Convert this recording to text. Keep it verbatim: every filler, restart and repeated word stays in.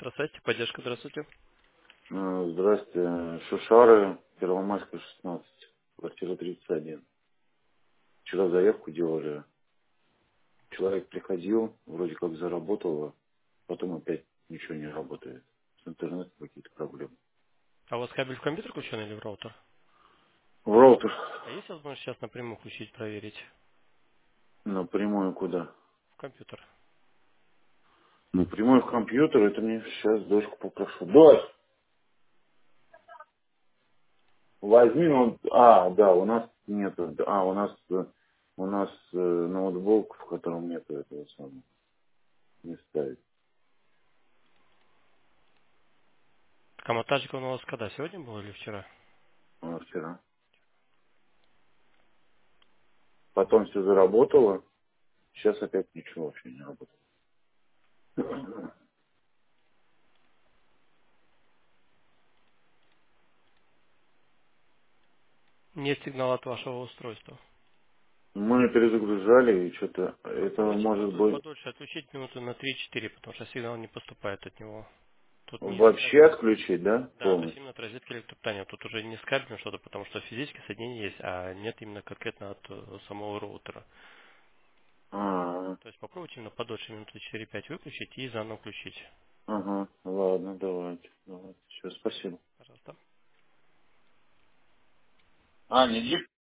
Здравствуйте, поддержка, здравствуйте. Э, Здрасте. Шушары, Первомайская, шестнадцать, квартира тридцать один. Вчера заявку делали. Человек приходил, вроде как заработало, потом опять ничего не работает. С интернетом какие-то проблемы. А у вас кабель в компьютер включен или в роутер? В роутер. А есть возможность сейчас напрямую включить, проверить Напрямую куда? в компьютер? Напрямую в компьютер, это мне сейчас дочку попрошу. Дочь, возьми ноут... А, да, у нас нету. А, у нас э, у нас э, ноутбук, в котором нету этого самого. Не ставить. Так, а монтажик он у вас когда? Сегодня был или вчера? А, вчера. Потом все заработало. Сейчас опять ничего вообще не работает. Нет сигнала от вашего устройства. Мы перезагружали, и что-то это Попробуйте может минуту быть подольше отключить, минуты на три-четыре, потому что сигнал не поступает от него. Тут не с вообще кабелем. отключить, да, Да, то есть полностью? именно от розетки электроптания. Тут уже не с кабелем что-то, потому что физическое соединение есть, а нет именно конкретно от э, самого роутера. А, То есть попробуйте именно подольше, минуты четыре-пять выключить и заново включить. ага, ладно, давайте. давайте. Все, спасибо. Пожалуйста. А, не